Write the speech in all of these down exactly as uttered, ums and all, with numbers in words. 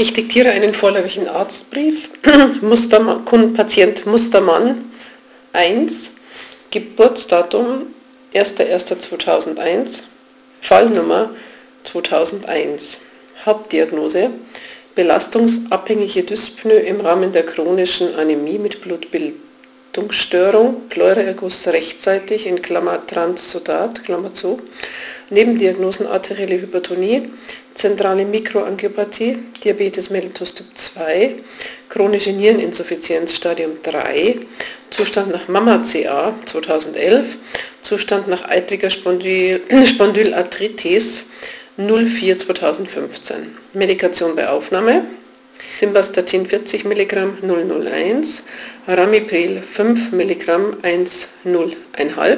Ich diktiere einen vorläufigen Arztbrief. Mustermann, Patient Mustermann eins, Geburtsdatum erster erster zweitausendeins, Fallnummer zweitausendeins. Hauptdiagnose: belastungsabhängige Dyspnoe im Rahmen der chronischen Anämie mit Blutbildungsstörung, Pleuraerguss rechtzeitig in Klammer Transsudat, Klammer zu. Nebendiagnosen: arterielle Hypertonie, zentrale Mikroangiopathie, Diabetes mellitus Typ zwei, chronische Niereninsuffizienz Stadium drei, Zustand nach Mama-C A zweitausendelf, Zustand nach eitriger Spondyl Spondylarthritis null vier zweitausendfünfzehn. Medikation bei Aufnahme: Simvastatin vierzig Milligramm null null eins, Ramipril fünf Milligramm eins null eins,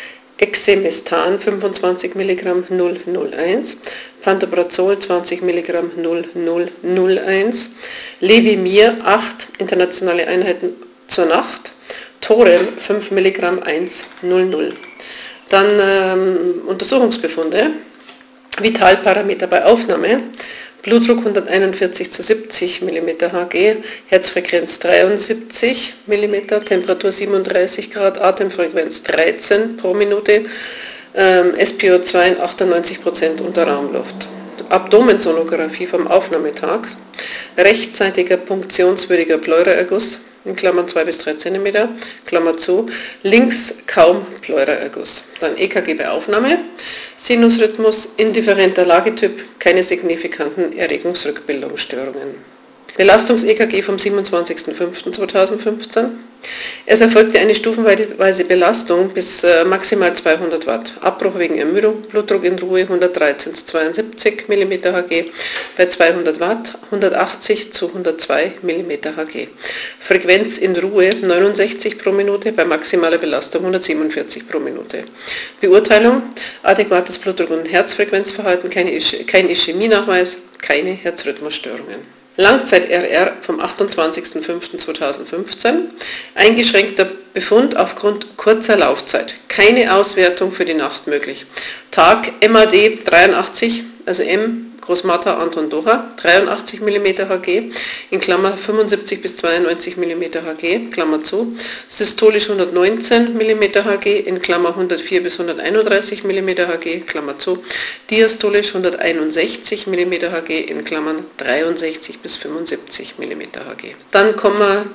Exemestan fünfundzwanzig Milligramm null null eins, Pantoprazol zwanzig Milligramm null null null eins, Levimir acht internationale Einheiten zur Nacht, Thorem fünf Milligramm eins null null. Dann ähm, Untersuchungsbefunde: Vitalparameter bei Aufnahme: Blutdruck hunderteinundvierzig zu siebzig Millimeter Hg, Herzfrequenz dreiundsiebzig Millimeter, Temperatur siebenunddreißig Grad, Atemfrequenz dreizehn pro Minute, ähm, S P O zwei achtundneunzig Prozent unter Raumluft. Abdomensonographie vom Aufnahmetag: rechtzeitiger punktionswürdiger Pleuraerguss, in Klammern zwei bis drei Zentimeter, Klammer zu, links kaum Pleuraerguss. Dann E K G bei Aufnahme: Sinusrhythmus, indifferenter Lagetyp, keine signifikanten Erregungsrückbildungsstörungen. Belastungs-E K G vom siebenundzwanzigsten fünften zweitausendfünfzehn. Es erfolgte eine stufenweise Belastung bis äh, maximal zweihundert Watt. Abbruch wegen Ermüdung, Blutdruck in Ruhe hundertdreizehn zu zweiundsiebzig Millimeter Hg, bei zweihundert Watt, hundertachtzig zu hundertzwei Millimeter Hg. Frequenz in Ruhe neunundsechzig pro Minute, bei maximaler Belastung hundertsiebenundvierzig pro Minute. Beurteilung: adäquates Blutdruck- und Herzfrequenzverhalten, keine Isch- kein Ischämienachweis, keine Herzrhythmusstörungen. Langzeit-R R vom achtundzwanzigsten fünften zweitausendfünfzehn. Eingeschränkter Befund aufgrund kurzer Laufzeit. Keine Auswertung für die Nacht möglich. Tag M A D dreiundachtzig, also M Großmartha Anton Doha, dreiundachtzig Millimeter Hg, in Klammer fünfundsiebzig bis zweiundneunzig Millimeter Hg, Klammer zu, systolisch hundertneunzehn Millimeter Hg, in Klammer hundertvier bis hunderteinunddreißig Millimeter Hg, Klammer zu, diastolisch hunderteinundsechzig Millimeter Hg, in Klammern dreiundsechzig bis fünfundsiebzig Millimeter Hg. Dann kommen wir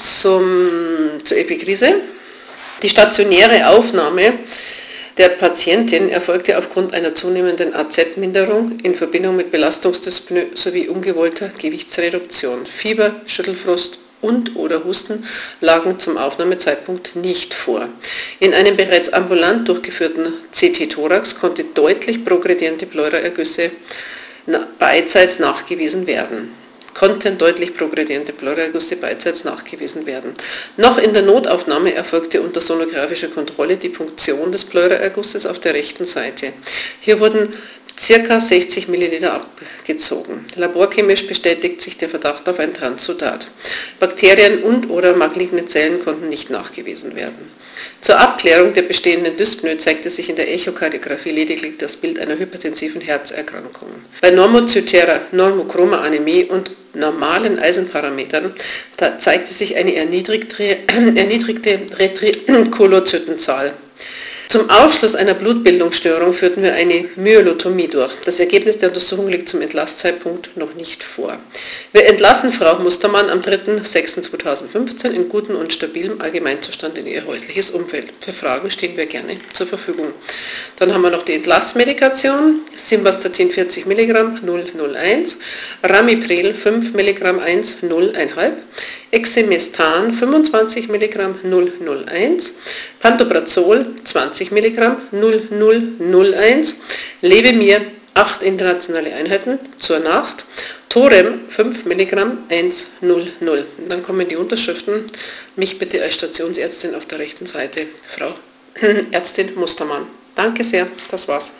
zum, zur Epikrise. Die stationäre Aufnahme der Patientin erfolgte aufgrund einer zunehmenden A Z-Minderung in Verbindung mit Belastungsdyspnoe sowie ungewollter Gewichtsreduktion. Fieber, Schüttelfrost und/oder Husten lagen zum Aufnahmezeitpunkt nicht vor. In einem bereits ambulant durchgeführten C T-Thorax konnte deutlich progrediente Pleuraergüsse beidseits nachgewiesen werden. konnten deutlich progrediente Pleuraergüsse beidseits nachgewiesen werden. Noch in der Notaufnahme erfolgte unter sonografischer Kontrolle die Punktion des Pleuraergusses auf der rechten Seite. Hier wurden ca. sechzig Milliliter abgezogen. Laborchemisch bestätigt sich der Verdacht auf ein Transsudat. Bakterien und/oder maligne Zellen konnten nicht nachgewiesen werden. Zur Abklärung der bestehenden Dyspnoe zeigte sich in der Echokardiographie lediglich das Bild einer hypertensiven Herzerkrankung. Bei normozytärer Normochroma-Anämie und normalen Eisenparametern zeigte sich eine erniedrigte, erniedrigte Retrikulozytenzahl. Zum Ausschluss einer Blutbildungsstörung führten wir eine Myelotomie durch. Das Ergebnis der Untersuchung liegt zum Entlasszeitpunkt noch nicht vor. Wir entlassen Frau Mustermann am dritten sechsten zweitausendfünfzehn in gutem und stabilem Allgemeinzustand in ihr häusliches Umfeld. Für Fragen stehen wir gerne zur Verfügung. Dann haben wir noch die Entlassmedikation: Simvastatin vierzig Milligramm null null eins, Ramipril fünf Milligramm eins null eins, Exemestan fünfundzwanzig Milligramm null null eins, Pantoprazol zwanzig Milligramm null null null eins, Levemir acht internationale Einheiten zur Nacht, Thorem fünf Milligramm eins null null. Und dann kommen die Unterschriften. Mich bitte als Stationsärztin auf der rechten Seite, Frau Ärztin Mustermann. Danke sehr, das war's.